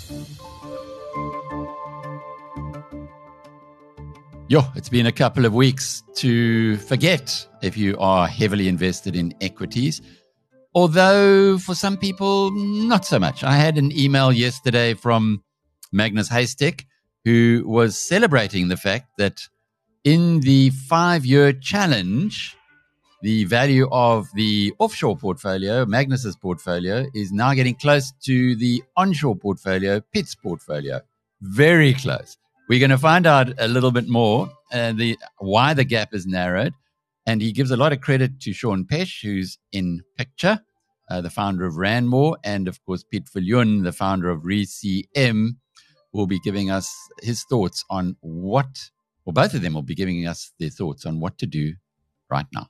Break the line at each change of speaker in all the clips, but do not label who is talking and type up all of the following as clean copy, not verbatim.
It's been a couple of weeks to forget if you are heavily invested in equities. Although for some people, not so much. I had an email yesterday from Magnus Haystack, who was celebrating the fact that in the 5-year challenge, the value of the offshore portfolio, Magnus's portfolio, is now getting close to the onshore portfolio, Pitt's portfolio. Very close. We're going to find out a little bit more why the gap is narrowed. And he gives a lot of credit to Sean Pesh, who's in picture, the founder of Randmore, and of course, Piet Viljoen, the founder of ReCM, will be giving us his thoughts on both of them will be giving us their thoughts on what to do right now.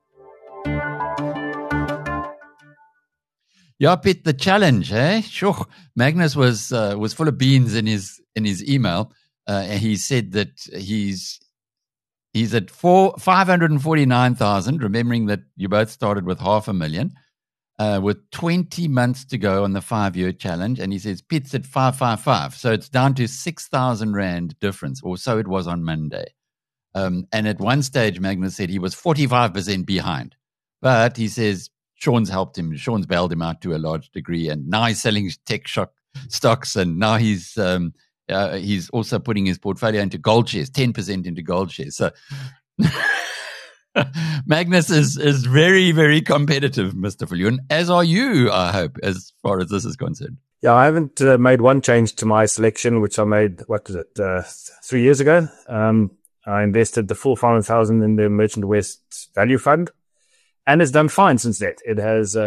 Yeah, Piet, the challenge, eh? Sure. Magnus was full of beans in his email. And he said that he's at 549,000, remembering that you both started with 500,000, with 20 months to go on the 5-year challenge. And he says Pitt's at 555. So it's down to 6,000 Rand difference, or so it was on Monday. And at one stage, Magnus said he was 45% behind. But he says Sean's helped him. Sean's bailed him out to a large degree. And now he's selling tech stocks. And now he's also putting his portfolio into gold shares, 10% into gold shares. So Magnus is very, very competitive, Mr. Viljoen, as are you, I hope, as far as this is concerned.
Yeah, I haven't made one change to my selection, which I made, 3 years ago. I invested the full 500,000 in the Merchant West Value Fund, and it's done fine since that. It has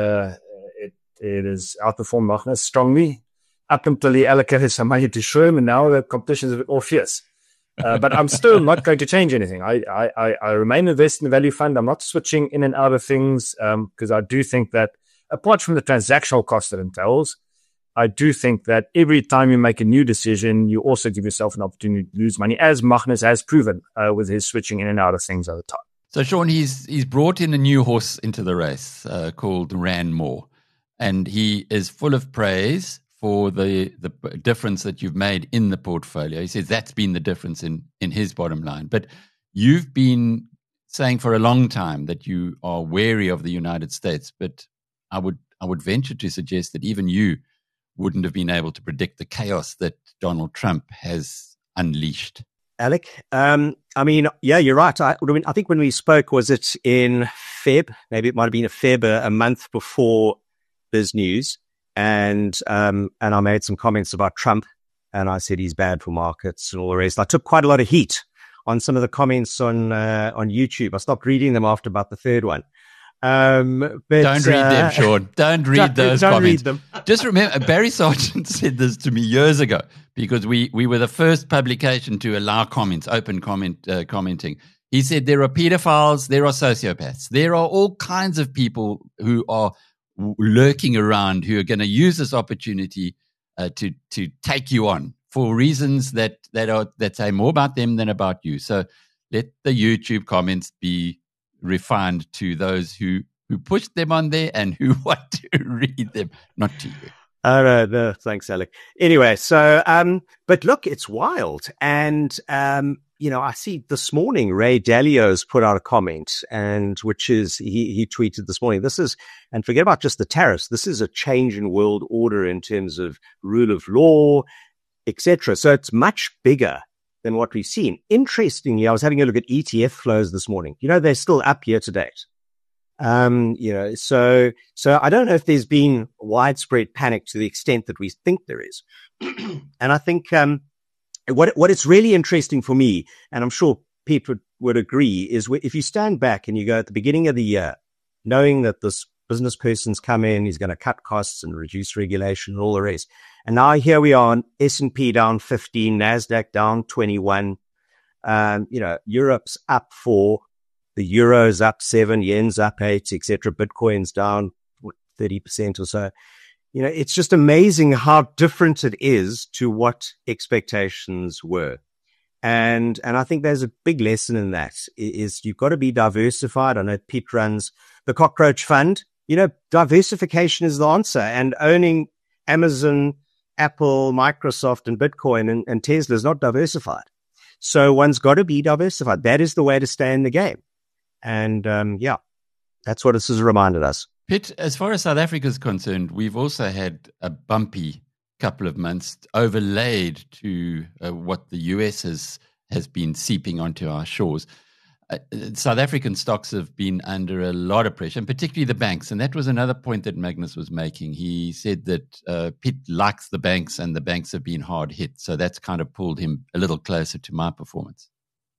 outperformed Magnus strongly up until he allocated some money to Schwem, and now the competition is a bit more fierce. But I'm still not going to change anything. I remain invested in the value fund. I'm not switching in and out of things because I do think that, apart from the transactional cost that entails, I do think that every time you make a new decision, you also give yourself an opportunity to lose money, as Magnus has proven with his switching in and out of things over time.
So, Sean, he's brought in a new horse into the race called Randmore, and he is full of praise for the difference that you've made in the portfolio. He says that's been the difference in his bottom line. But you've been saying for a long time that you are wary of the United States. But I would venture to suggest that even you wouldn't have been able to predict the chaos that Donald Trump has unleashed.
Alec, yeah, you're right. I think when we spoke, was it in Feb? Maybe it might have been a month before this news. And I made some comments about Trump, and I said he's bad for markets and all the rest. I took quite a lot of heat on some of the comments on YouTube. I stopped reading them after about the third one. But
don't read them, Sean. Don't read those
don't
comments.
Read them.
Just remember, Barry Sargent said this to me years ago because we were the first publication to allow comments, open commenting. He said there are pedophiles, there are sociopaths, there are all kinds of people who are lurking around who are going to use this opportunity to take you on for reasons that say more about them than about you. So let the YouTube comments be refined to those who pushed them on there and who want to read them, not to you.
Oh, no, thanks, Alec. Anyway, so, but look, it's wild. And, I see this morning, Ray Dalio's put out a comment, and which is, he tweeted this morning, and forget about just the tariffs, this is a change in world order in terms of rule of law, etc. So it's much bigger than what we've seen. Interestingly, I was having a look at ETF flows this morning. They're still up year to date. So I don't know if there's been widespread panic to the extent that we think there is. And I think, what is really interesting for me, and I'm sure Pete would agree, is if you stand back and you go at the beginning of the year, knowing that this business person's come in, he's going to cut costs and reduce regulation and all the rest. And now here we are, S&P down 15, NASDAQ down 21. Europe's up 4, the euro's up 7, yen's up 8, etc. Bitcoin's down 30% or so. It's just amazing how different it is to what expectations were. And I think there's a big lesson in that is you've got to be diversified. I know Pete runs the Cockroach Fund. Diversification is the answer, and owning Amazon Apple, Microsoft, and Bitcoin and Tesla is not diversified. So one's got to be diversified. That is the way to stay in the game. And that's what this has reminded us.
Piet, as far as South Africa is concerned, we've also had a bumpy couple of months overlaid to what the US has been seeping onto our shores. South African stocks have been under a lot of pressure, and particularly the banks. And that was another point that Magnus was making. He said that Piet likes the banks, and the banks have been hard hit. So that's kind of pulled him a little closer to my performance.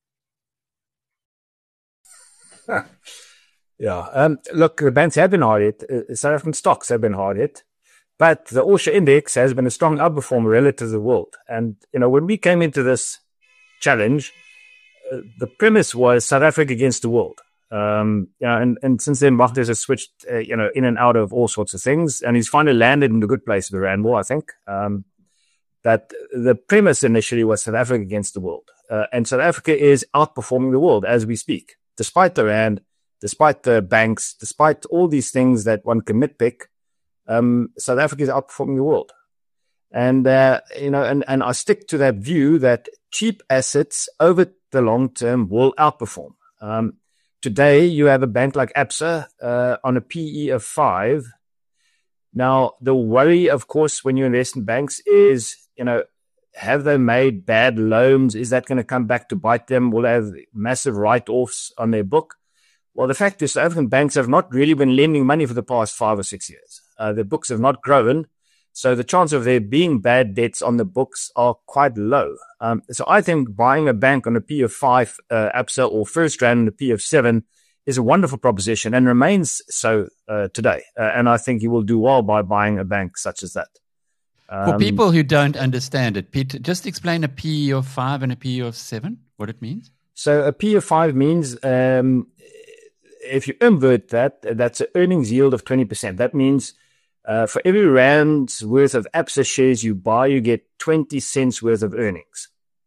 Look, the banks have been hard hit. South African stocks have been hard hit. But the All Share Index has been a strong outperformer relative to the world. And, when we came into this challenge, the premise was South Africa against the world. And since then, Magnus has switched, in and out of all sorts of things. And he's finally landed in a good place with the Rand War, I think. That the premise initially was South Africa against the world. And South Africa is outperforming the world as we speak. Despite the Rand, despite the banks, despite all these things that one can nitpick, South Africa is outperforming the world. And, and I stick to that view that cheap assets over the long term will outperform. Today, you have a bank like Absa on a PE of 5. Now, the worry, of course, when you invest in banks is, have they made bad loans? Is that going to come back to bite them? Will they have massive write-offs on their book? Well, the fact is South African banks have not really been lending money for the past 5 or 6 years. Their books have not grown. So the chance of there being bad debts on the books are quite low. So I think buying a bank on a P of 5, Absa, or FirstRand on a P of 7 is a wonderful proposition and remains so today. And I think you will do well by buying a bank such as that.
For people who don't understand it, Piet, just explain a P of 5 and a P of 7, what it means.
So a P of 5 means if you invert that, that's an earnings yield of 20%. That means for every rand's worth of Absa shares you buy, you get 20 cents worth of earnings.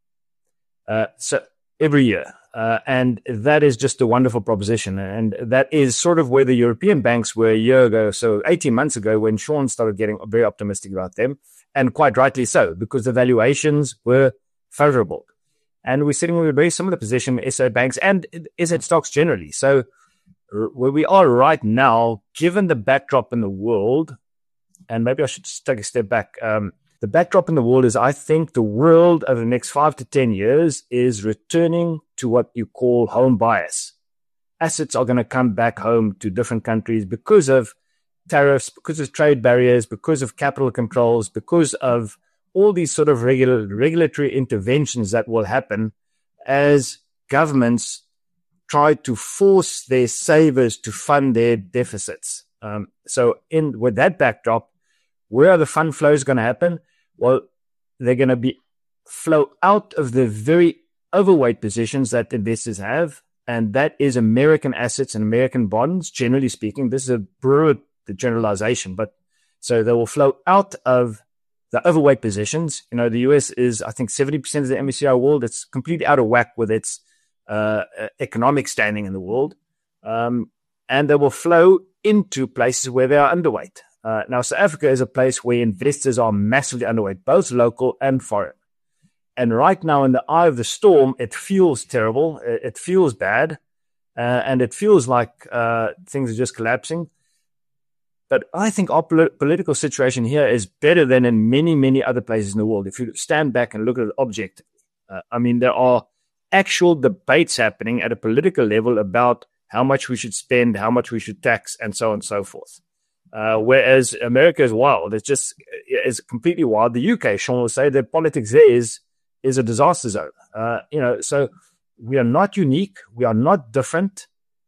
So every year. And that is just a wonderful proposition. And that is sort of where the European banks were a year ago. So 18 months ago, when Sean started getting very optimistic about them, and quite rightly so, because the valuations were favorable. And we're sitting with a very similar position with SA banks and SA stocks generally. So where we are right now, given the backdrop in the world, and maybe I should just take a step back. The backdrop in the world is, I think the world over the next 5 to 10 years is returning to what you call home bias. Assets are going to come back home to different countries because of tariffs, because of trade barriers, because of capital controls, because of all these sort of regulatory interventions that will happen as governments try to force their savers to fund their deficits. So with that backdrop, where are the fund flows going to happen? Well, they're going to flow out of the very overweight positions that investors have, and that is American assets and American bonds, generally speaking. This is a broad generalization, but so they will flow out of the overweight positions. The US is, I think, 70% of the MSCI world. It's completely out of whack with its economic standing in the world. And they will flow into places where they are underweight. Now, South Africa is a place where investors are massively underweight, both local and foreign. And right now, in the eye of the storm, it feels terrible. It feels bad. And it feels like things are just collapsing. But I think our political situation here is better than in many, many other places in the world. If you stand back and look at it objectively, there are actual debates happening at a political level about how much we should spend, how much we should tax, and so on and so forth. Whereas America is wild. It's completely wild. The UK, Sean will say, that politics there is a disaster zone. So we are not unique. We are not different.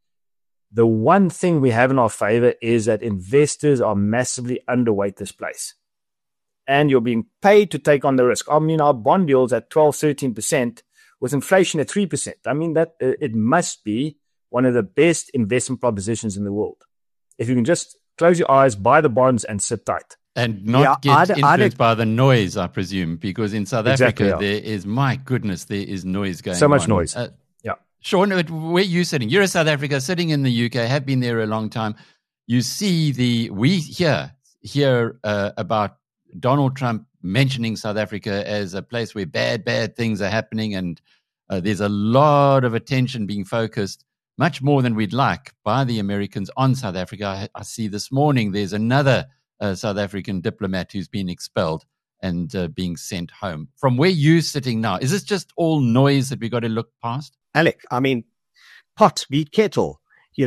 The one thing we have in our favor is that investors are massively underweight this place. And you're being paid to take on the risk. Our bond yields at 12, 13%, with inflation at 3%. That it must be one of the best investment propositions in the world. If you can just close your eyes, buy the bonds, and sit tight.
And not get influenced by the noise, I presume, because in South Africa, there is, my goodness, there is noise going on.
So much noise.
Sean, where are you sitting? You're in South Africa, sitting in the UK, have been there a long time. You see we hear about Donald Trump mentioning South Africa as a place where bad things are happening, and there's a lot of attention being focused, much more than we'd like, by the Americans on South Africa. I see this morning there's another South African diplomat who's been expelled and being sent home. From where you're sitting now, is this just all noise that we got to look past?
Alec, I mean, pot beat kettle.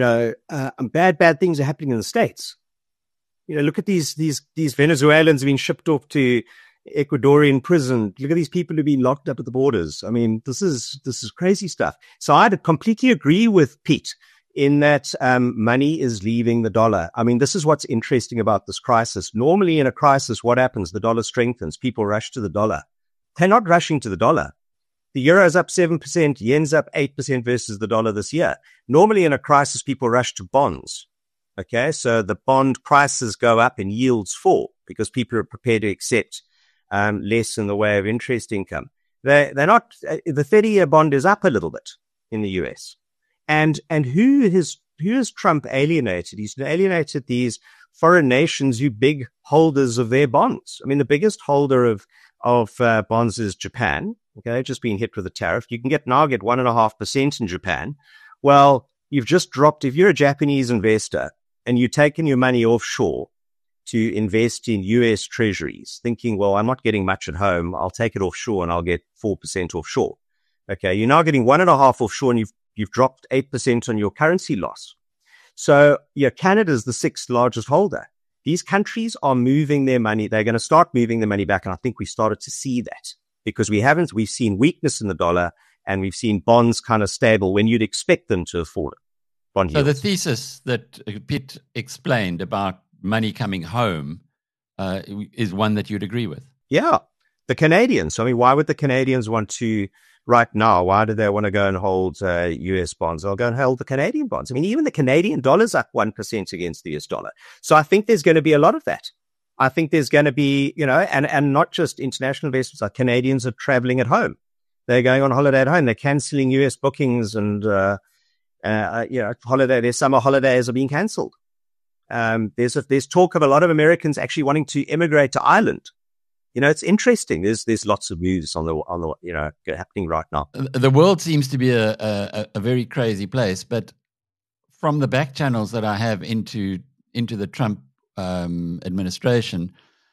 Bad things are happening in the States. Look at these Venezuelans being shipped off to Ecuadorian prison. Look at these people who've been locked up at the borders. I mean, this is crazy stuff. So I'd completely agree with Pete in that money is leaving the dollar. I mean, this is what's interesting about this crisis. Normally in a crisis, what happens? The dollar strengthens. People rush to the dollar. They're not rushing to the dollar. The euro is up 7%, yen's up 8% versus the dollar this year. Normally in a crisis, people rush to bonds. Okay, so the bond prices go up and yields fall because people are prepared to accept less in the way of interest income. They're not. The 30-year bond is up a little bit in the US. And who has Trump alienated? He's alienated these foreign nations who big holders of their bonds. I mean, the biggest holder of bonds is Japan. Okay, just being hit with a tariff. You can now get 1.5% in Japan. Well, you've just dropped. If you're a Japanese investor and you've taken your money offshore to invest in US treasuries, thinking, well, I'm not getting much at home. I'll take it offshore and I'll get 4% offshore. Okay, you're now getting 1.5% offshore and you've dropped 8% on your currency loss. So Canada's the 6th largest holder. These countries are moving their money. They're going to start moving their money back. And I think we started to see that because we've seen weakness in the dollar and we've seen bonds kind of stable when you'd expect them to have fallen.
So the thesis that Pitt explained about money coming home is one that you'd agree with.
Yeah. The Canadians. I mean, why would the Canadians want to right now? Why do they want to go and hold US bonds? They'll go and hold the Canadian bonds. I mean, even the Canadian dollar's up 1% against the US dollar. So I think there's going to be a lot of that. I think there's going to be, and not just international investors. Like Canadians are traveling at home. They're going on holiday at home. They're canceling US bookings and, their summer holidays are being cancelled. There's talk of a lot of Americans actually wanting to immigrate to Ireland. It's interesting. There's lots of moves on the happening right now.
The world seems to be a very crazy place, but from the back channels that I have into the Trump administration,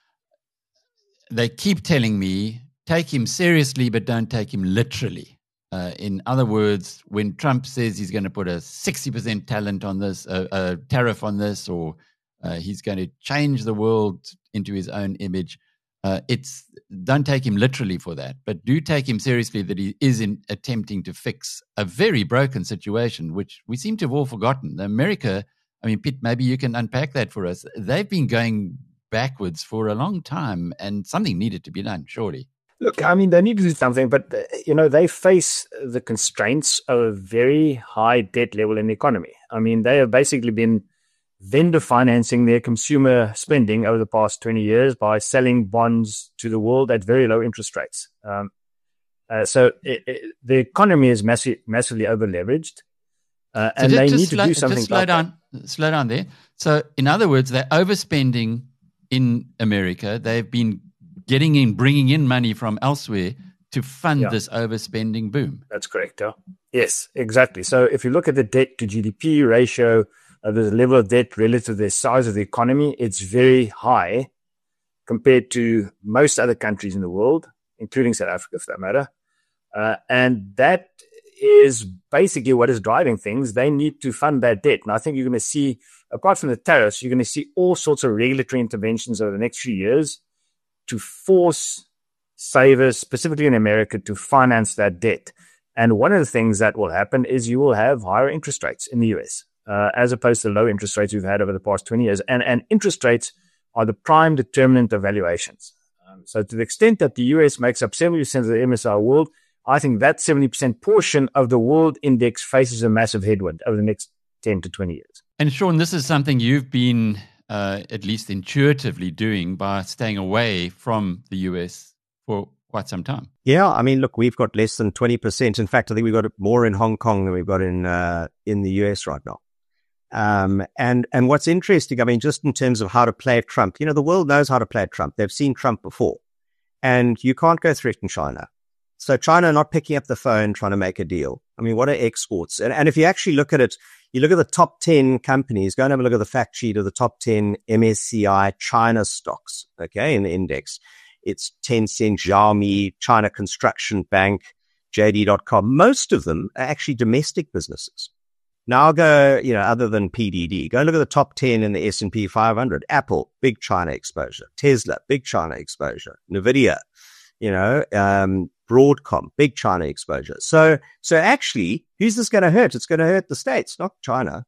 they keep telling me, take him seriously, but don't take him literally. In other words, when Trump says he's going to put a 60% tariff on this, or he's going to change the world into his own image, don't take him literally for that, but do take him seriously that he is attempting to fix a very broken situation, which we seem to have all forgotten. America, I mean, Pitt, maybe you can unpack that for us. They've been going backwards for a long time, and something needed to be done, surely.
Look, I mean, they need to do something, but, they face the constraints of a very high debt level in the economy. I mean, they have basically been vendor financing their consumer spending over the past 20 years by selling bonds to the world at very low interest rates. So the economy is massively over-leveraged, and they need to do something about that.
Slow down there. So, in other words, they're overspending in America. They've been bringing in money from elsewhere to fund this overspending boom.
That's correct. Yeah. Yes, exactly. So if you look at the debt to GDP ratio, the level of debt relative to the size of the economy, it's very high compared to most other countries in the world, including South Africa for that matter. And that is basically what is driving things. They need to fund that debt. And I think you're going to see, apart from the tariffs, you're going to see all sorts of regulatory interventions over the next few years to force savers, specifically in America, to finance that debt. And one of the things that will happen is you will have higher interest rates in the US, as opposed to low interest rates we've had over the past 20 years. And interest rates are the prime determinant of valuations. So to the extent that the US makes up 70% of the MSCI world, I think that 70% portion of the world index faces a massive headwind over the next 10 to 20 years.
And Sean, this is something you've been at least intuitively doing by staying away from the US for quite some time.
Yeah, I mean, look, we've got less than 20%. In fact, I think we've got more in Hong Kong than we've got in the US right now. And what's interesting, I mean, just in terms of how to play Trump, the world knows how to play Trump. They've seen Trump before. And you can't go threaten China. So China not picking up the phone, trying to make a deal. I mean, what are exports? And if you actually look at it, you look at the top 10 companies, go and have a look at the fact sheet of the top 10 MSCI China stocks, okay, in the index. It's Tencent, Xiaomi, China Construction Bank, JD.com. Most of them are actually domestic businesses. Now go, other than PDD, go look at the top 10 in the S&P 500. Apple, big China exposure. Tesla, big China exposure. Nvidia, Broadcom, big China exposure. So actually, who's this going to hurt? It's going to hurt the States, not China.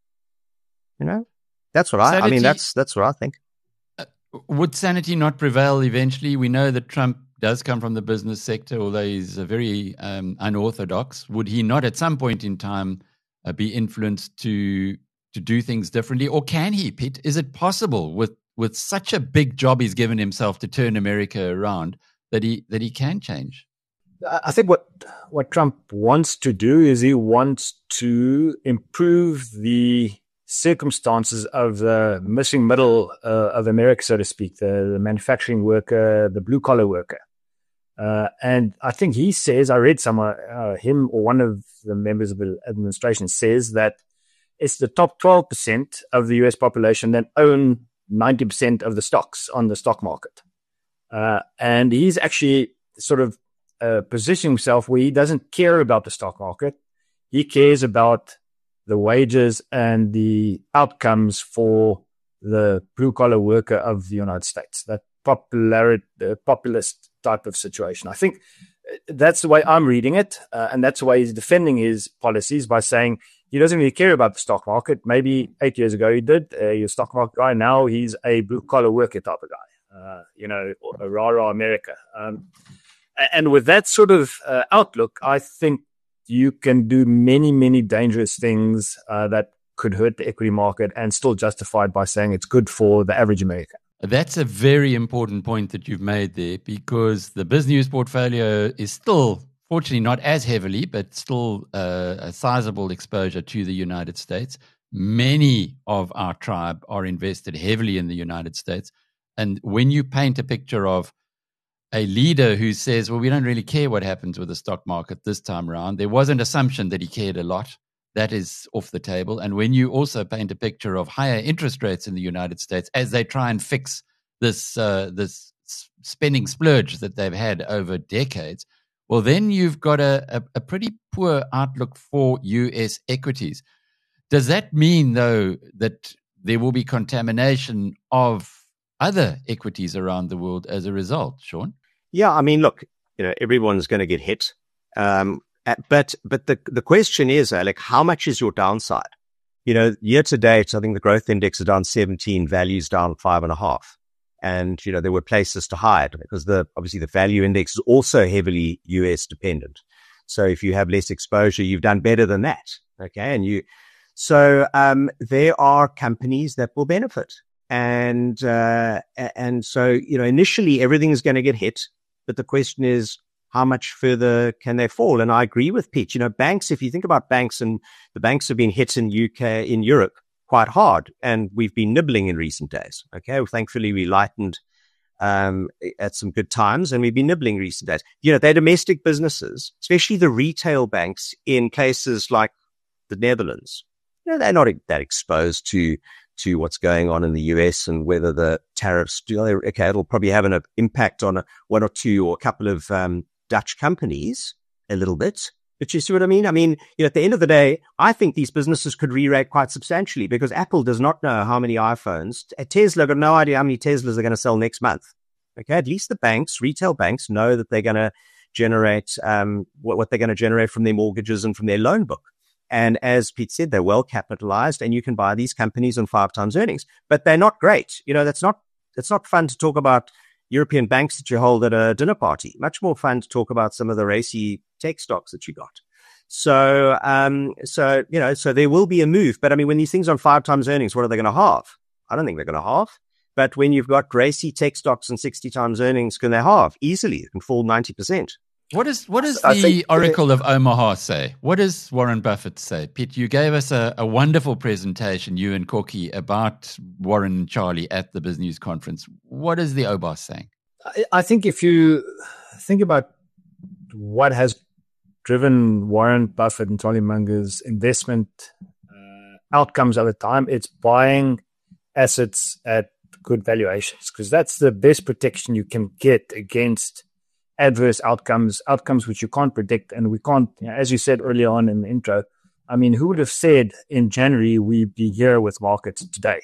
That's what that's what I think.
Would sanity not prevail eventually? We know that Trump does come from the business sector, although he's very unorthodox. Would he not at some point in time be influenced to do things differently? Or can he, Pete? Is it possible with such a big job he's given himself to turn America around that he can change?
I think what Trump wants to do is he wants to improve the circumstances of the missing middle of America, so to speak, the manufacturing worker, the blue-collar worker. And I think he says, I read somewhere, him or one of the members of the administration says that it's the top 12% of the US population that own 90% of the stocks on the stock market. And he's actually sort of positioning himself where he doesn't care about the stock market. He cares about the wages and the outcomes for the blue-collar worker of the United States, that populist type of situation. I think that's the way I'm reading it, and that's the way he's defending his policies by saying he doesn't really care about the stock market. Maybe 8 years ago he did. He was a stock market guy. Now he's a blue-collar worker type of guy, a rah-rah America. And with that sort of outlook, I think you can do many, many dangerous things that could hurt the equity market and still justified by saying it's good for the average American.
That's a very important point that you've made there, because the BizNews portfolio is still, fortunately, not as heavily, but still a sizable exposure to the United States. Many of our tribe are invested heavily in the United States. And when you paint a picture of a leader who says, well, we don't really care what happens with the stock market this time around, there was an assumption that he cared a lot. That is off the table. And when you also paint a picture of higher interest rates in the United States as they try and fix this spending splurge that they've had over decades, well, then you've got a pretty poor outlook for U.S. equities. Does that mean, though, that there will be contamination of other equities around the world as a result, Sean?
Yeah, I mean, look, everyone's going to get hit. But the question is, Alec, how much is your downside? Year to date, I think the growth index is down 17, values down 5.5. And, there were places to hide because obviously the value index is also heavily US dependent. So if you have less exposure, you've done better than that. Okay. So there are companies that will benefit. And so, initially everything is going to get hit, but the question is, how much further can they fall? And I agree with Pete. Banks, if you think about banks, and the banks have been hit in Europe quite hard, and we've been nibbling in recent days. Okay. Well, thankfully we lightened, at some good times, and we've been nibbling in recent days. They're domestic businesses, especially the retail banks in places like the Netherlands. They're not that exposed to what's going on in the US and whether the tariffs it'll probably have an impact on one or two or a couple of Dutch companies a little bit. But you see what I mean? I mean, at the end of the day, I think these businesses could re-rate quite substantially because Apple does not know how many iPhones. Tesla got no idea how many Teslas they're going to sell next month. Okay, at least the banks, retail banks, know that they're going to generate what they're going to generate from their mortgages and from their loan book. And as Pete said, they're well capitalized, and you can buy these companies on 5 times earnings. But they're not great. It's not fun to talk about European banks that you hold at a dinner party. Much more fun to talk about some of the racy tech stocks that you got. So there will be a move. But I mean, when these things are on 5 times earnings, what are they going to halve? I don't think they're going to halve. But when you've got racy tech stocks and 60 times earnings, can they halve? Easily. It can fall 90%.
What does the Oracle of Omaha say? What does Warren Buffett say? Pete, you gave us a wonderful presentation, you and Corky, about Warren and Charlie at the BizNews conference. What is the OBOS saying?
I think if you think about what has driven Warren Buffett and Charlie Munger's investment outcomes over time, it's buying assets at good valuations, because that's the best protection you can get against adverse outcomes which you can't predict. And we can't, as you said earlier on in the intro, I mean, who would have said in January we'd be here with markets today?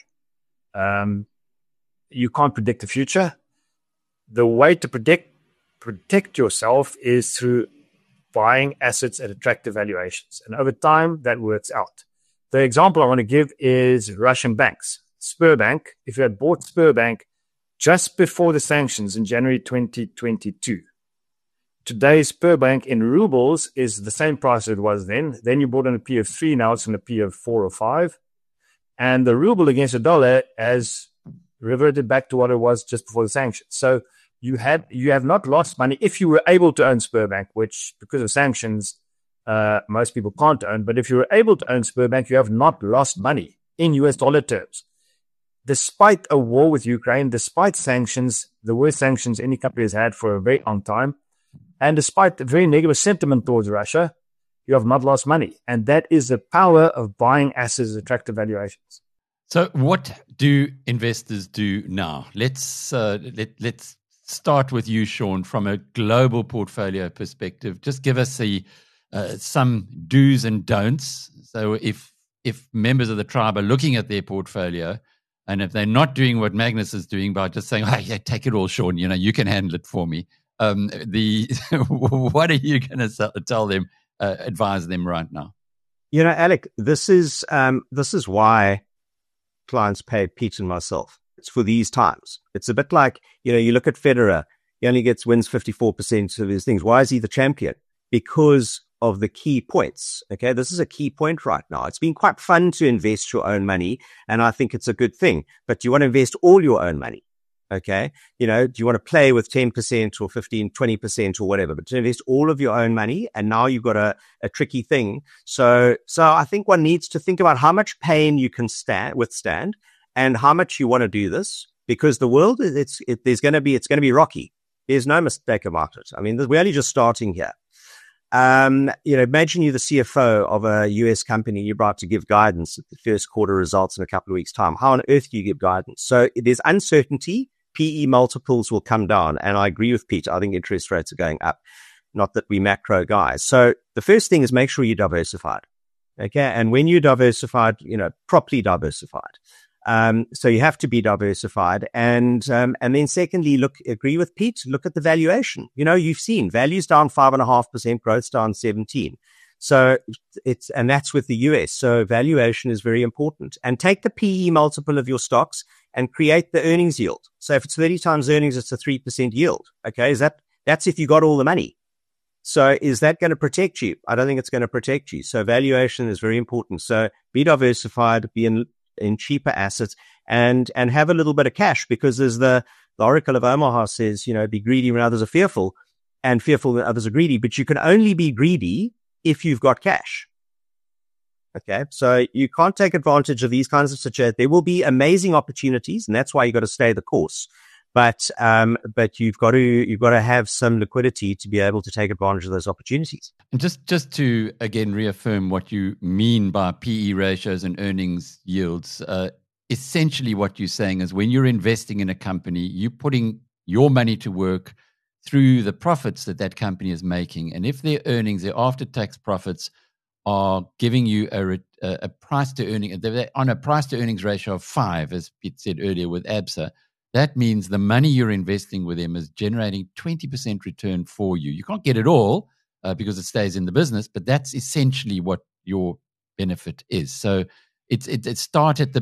You can't predict the future. The way to protect yourself is through buying assets at attractive valuations. And over time, that works out. The example I want to give is Russian banks. Sberbank, if you had bought Sberbank just before the sanctions in January 2022, today's Sberbank in rubles is the same price it was then. Then you bought on a P of 3, now it's on a P of 4 or 5. And the ruble against the dollar has reverted back to what it was just before the sanctions. So you have not lost money if you were able to own Sberbank, which because of sanctions, most people can't own. But if you were able to own Sberbank, you have not lost money in US dollar terms. Despite a war with Ukraine, despite sanctions, the worst sanctions any country has had for a very long time, and despite the very negative sentiment towards Russia, you have not lost money. And that is the power of buying assets at attractive valuations.
So what do investors do now? Let's start with you, Sean, from a global portfolio perspective. Just give us some do's and don'ts. So if members of the tribe are looking at their portfolio, and if they're not doing what Magnus is doing by just saying, "Oh, yeah, take it all, Sean. You can handle it for me." What are you going to tell them, advise them right now?
Alec, this is why clients pay Pete and myself. It's for these times. It's a bit like, you look at Federer. He only wins 54% of his things. Why is he the champion? Because of the key points. Okay, this is a key point right now. It's been quite fun to invest your own money, and I think it's a good thing. But do you want to invest all your own money? Okay, do you want to play with 10% or 15, 20% or whatever? But to invest all of your own money, and now you've got a tricky thing. So I think one needs to think about how much pain you can withstand, and how much you want to do this, because the world it's going to be rocky. There's no mistake about it. I mean, we're only just starting here. Imagine you're the CFO of a US company, you're about to give guidance at the first quarter results in a couple of weeks' time. How on earth do you give guidance? So there's uncertainty. PE multiples will come down. And I agree with Pete. I think interest rates are going up. Not that we macro guys. So the first thing is make sure you're diversified. Okay. And when you're diversified, properly diversified. So you have to be diversified. And then secondly, agree with Pete, look at the valuation. You've seen values down 5.5%, growth's down 17%. So and that's with the US. So valuation is very important, and take the PE multiple of your stocks and create the earnings yield. So if it's 30 times earnings, it's a 3% yield. Okay. That's if you got all the money. So is that going to protect you? I don't think it's going to protect you. So valuation is very important. So be diversified, be in cheaper assets, and have a little bit of cash, because as the Oracle of Omaha says, be greedy when others are fearful, and fearful when others are greedy. But you can only be greedy if you've got cash. Okay. So you can't take advantage of these kinds of situations. There will be amazing opportunities, and that's why you've got to stay the course. But you've got to have some liquidity to be able to take advantage of those opportunities.
And just to again reaffirm what you mean by PE ratios and earnings yields, essentially what you're saying is when you're investing in a company, you're putting your money to work through the profits that company is making, and if their earnings, their after-tax profits, are giving you a price to earning on a price to earnings ratio of 5, as Pete said earlier with ABSA. That means the money you're investing with them is generating 20% return for you. You can't get it all because it stays in the business, but that's essentially what your benefit is. So it starts at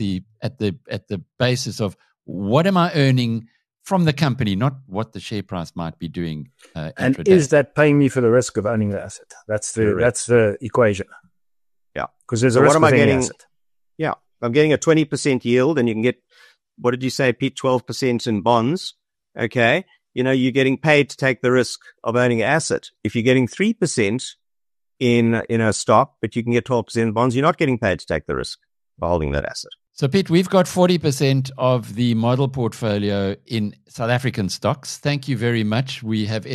the basis of what am I earning from the company, not what the share price might be doing.
And is that paying me for the risk of owning the asset? That's the equation.
Yeah,
because there's a risk of any asset.
Yeah, I'm getting a 20% yield, and you can get, what did you say, Pete? 12% in bonds. Okay. You're getting paid to take the risk of owning an asset. If you're getting 3% in a stock, but you can get 12% in bonds, you're not getting paid to take the risk of holding that asset.
So, Pete, we've got 40% of the model portfolio in South African stocks. Thank you very much. We have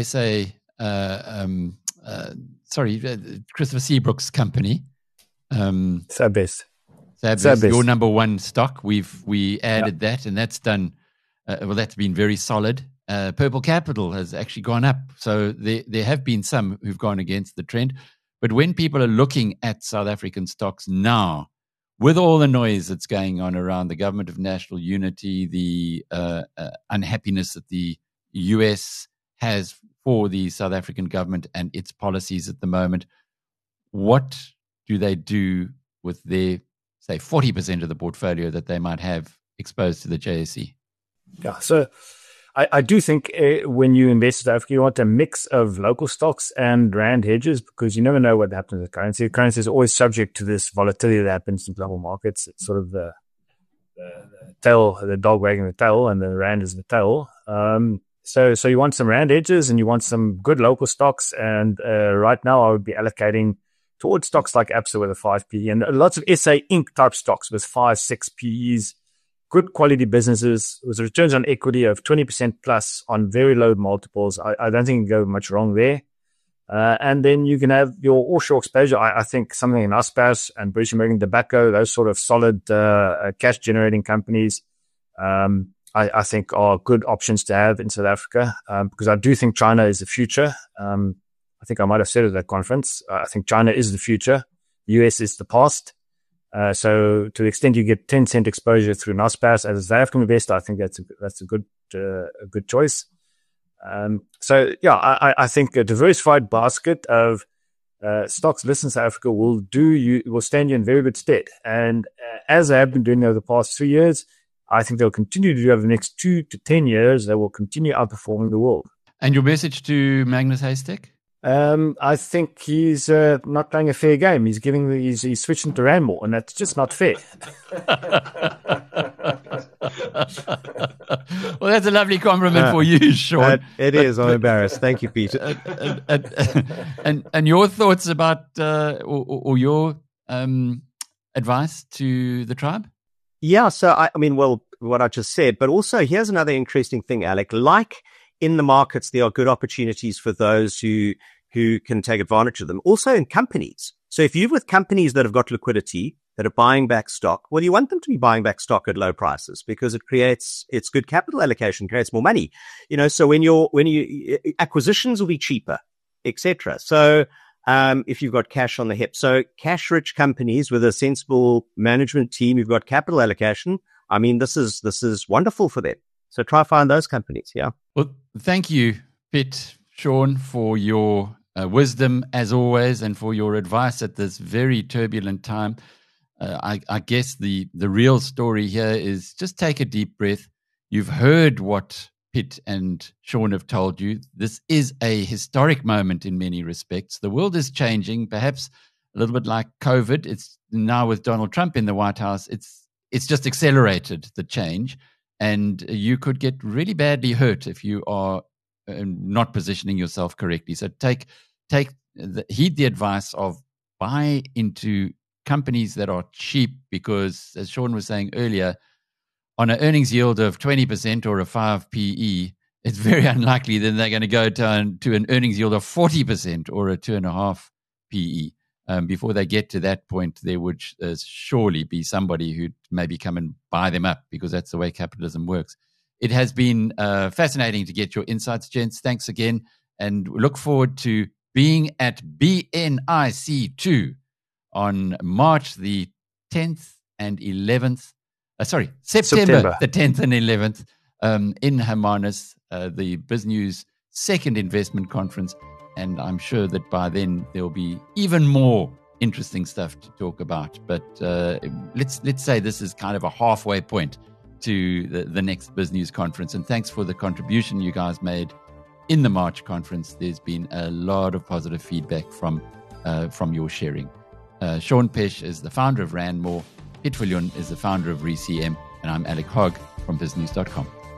Christopher Seabrook's company.
Sabest,
your number one stock. We added that, and that's done. That's been very solid. Purple Capital has actually gone up. So there have been some who've gone against the trend. But when people are looking at South African stocks now, with all the noise that's going on around the government of national unity, the unhappiness that the US has for the South African government and its policies at the moment, what do they do with their, say, 40% of the portfolio that they might have exposed to the JSE?
Yeah, so I do think when you invest in South Africa, you want a mix of local stocks and rand hedges, because you never know what happens with currency. The currency is always subject to this volatility that happens in global markets. It's sort of the tail, the dog wagging the tail, and the rand is the tail. So you want some rand hedges and you want some good local stocks. And right now I would be allocating towards stocks like Absa with a 5 PE, and lots of SA Inc. type stocks with 5-6 PEs. Good quality businesses with returns on equity of 20% plus on very low multiples. I don't think you can go much wrong there. And then you can have your offshore exposure. I think something in Naspers and British American Tobacco, those sort of solid cash generating companies, I think are good options to have in South Africa, because I do think China is the future. I think I might have said it at that conference. I think China is the future. The US is the past. So to the extent you get 10% exposure through Naspers as a South African investor, I think that's a good choice. So yeah, I think a diversified basket of stocks listed in South Africa will stand you in very good stead. And as they have been doing over the past 3 years, I think they'll continue to do over the next 2 to 10 years. They will continue outperforming the world.
And your message to Magnus Haystack?
I think he's not playing a fair game. He's switching to rand more, and that's just not fair.
Well, that's a lovely compliment for you, Sean.
It is. I'm embarrassed. Thank you, Peter.
And your thoughts about or your advice to the tribe?
Yeah. So I mean, well, what I just said, but also here's another interesting thing, Alec. Like in the markets, there are good opportunities for those who can take advantage of them. Also in companies. So if you're with companies that have got liquidity, that are buying back stock, well, you want them to be buying back stock at low prices because it's good capital allocation, creates more money. So when you acquisitions will be cheaper, etc. So if you've got cash on the hip, so cash rich companies with a sensible management team, you've got capital allocation. I mean, this is wonderful for them. So try find those companies. Yeah.
Well, thank you, Pitt, Sean, for your wisdom as always, and for your advice at this very turbulent time. I guess the real story here is just take a deep breath. You've heard what Pitt and Sean have told you. This is a historic moment in many respects. The world is changing, perhaps a little bit like COVID. It's now with Donald Trump in the White House. It's just accelerated the change. And you could get really badly hurt if you are not positioning yourself correctly. So heed the advice of buy into companies that are cheap, because as Sean was saying earlier, on an earnings yield of 20% or a 5 PE, it's very unlikely that they're going to go to an earnings yield of 40% or a 2.5 PE. Before they get to that point, there would surely be somebody who'd maybe come and buy them up, because that's the way capitalism works. It has been fascinating to get your insights, gents. Thanks again. And we look forward to being at BNIC2 on March the 10th and 11th. September the 10th and 11th in Hermanus, the BizNews second investment conference. And I'm sure that by then there'll be even more interesting stuff to talk about. But let's say this is kind of a halfway point to the next BizNews conference. And thanks for the contribution you guys made in the March conference. There's been a lot of positive feedback from your sharing. Sean Pesh is the founder of Randmore. Piet Viljoen is the founder of ReCM. And I'm Alec Hogg from BizNews.com.